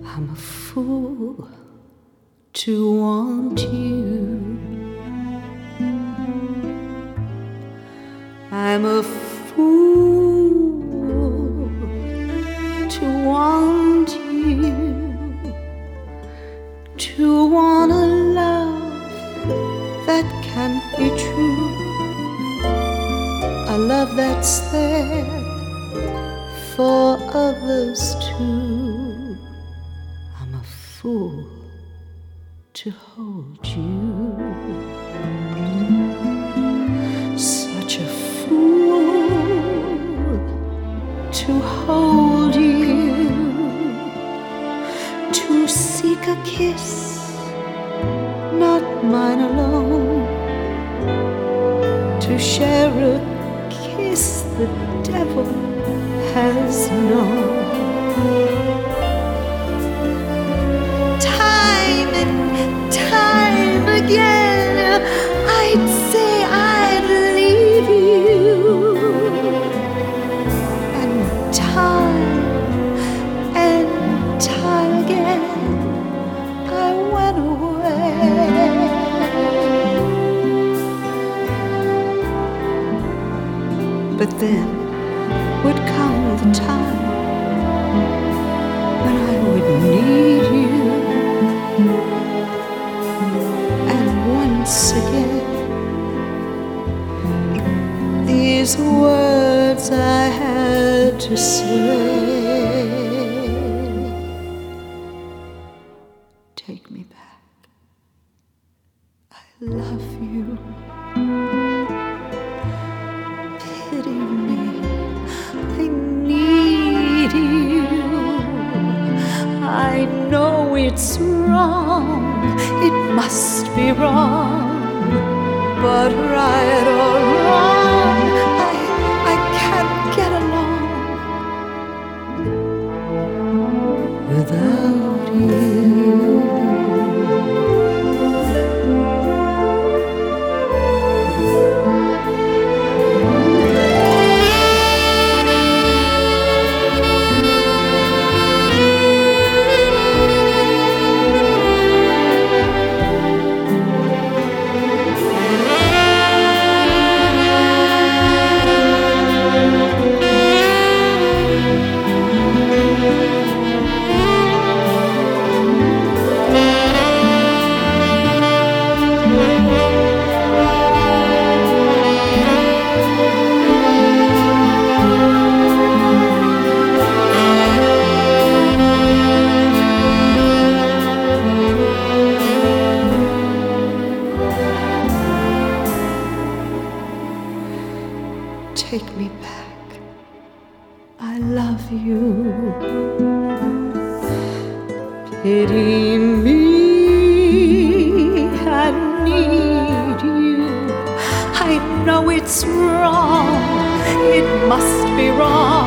I'm a fool to want you. I'm a fool to want you, to want a love that can't be true, a love that's there for others too. I'm a fool to hold you, such a fool to hold you, to seek a kiss, not mine alone, to share a kiss the devil has known. Time and time again I'd say I'd leave you, and time again I went away. But then would come the time when I would need you, and once again these words I had to say. Take me back, I love you. Pity me, I need you. I know it's wrong, it must be wrong, but right or wrong, I can't get along without you. Take me back, I love you. Pity me, I need you. I know it's wrong, it must be wrong,